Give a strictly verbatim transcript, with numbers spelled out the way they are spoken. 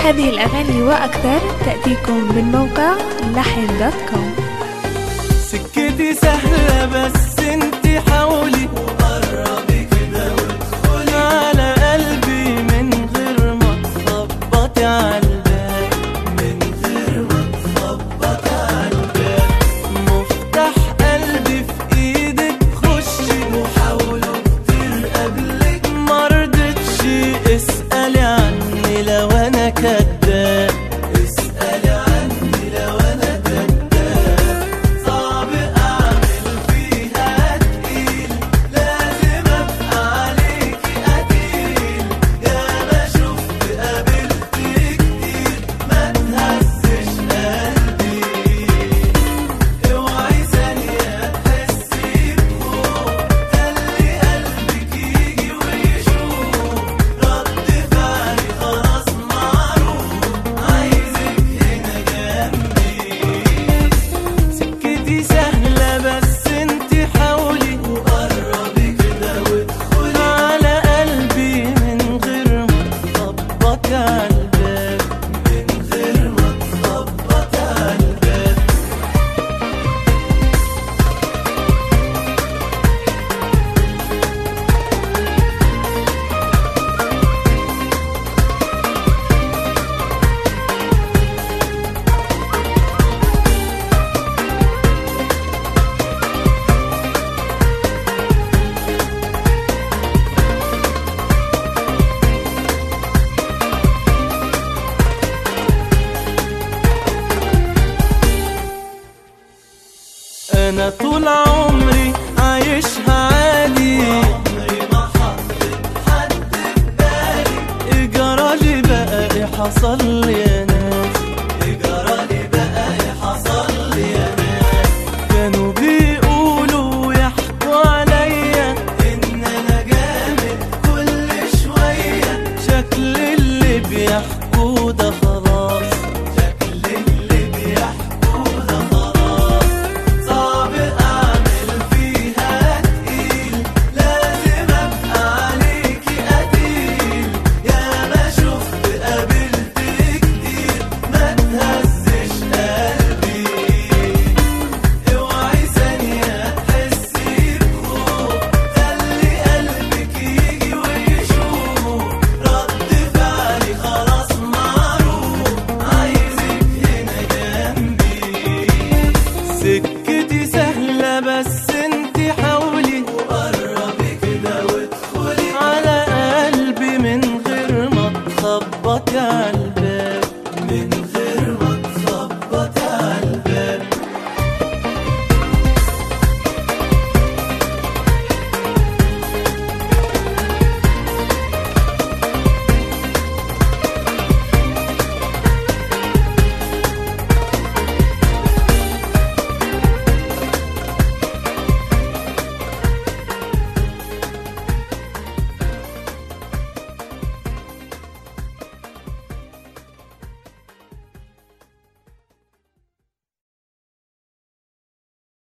هذه الأغاني وأكثر تأتيكم من موقع لحن دوت كوم. سكتي سهلة بس انتي حاولي وقربي كده وادخلي على قلبي من غير ما تخبطي عالباب، من غير ما تخبطي عالباب. مفتاح قلبي في ايدك، خشي وحاولوا كتير قبلك مرضتش. اسألي عني لو انا كداب، اسألي عني لو انا كداب. صعب اعمل فيها تقيل، لازم ابقى عليكي قتيل. يا ما شفت قابلت كتير، ما تهزش قلبي. اوعي ثانية تحسي بخوف، خلي قلبك يجي ويشوف. رد فعلي خلاص معروف، عايزك هنا جنبي. سكتي سهلة بس انتي حاولي وقربي كده وادخلي على قلبي من غير ما تخبطي عالباب، من غير ما تخبطي عالباب. أنا طول عمري عايشها عادي، عمري ما حطيت حد في بالي. إجرالي بقى إيه حصل لي يا ناس، إجرالي بقى إيه حصل لي يا ناس. كانوا بيقولوا يحكوا عليا إن أنا جامد كل شوية. شكل اللي بيحكوا ده خلاص، شكل اللي بيحكوا ده خلاص. صعب أعمل فيها تقيل، لازم أبقى عليكي قتيل. يا ما شفت قابلت كتير، ما تهزش قلبي. اوعي ثانية تحسي بخوف، خلي قلبك يجي ويشوف. رد فعلي خلاص معروف، عايزك هنا جنبي.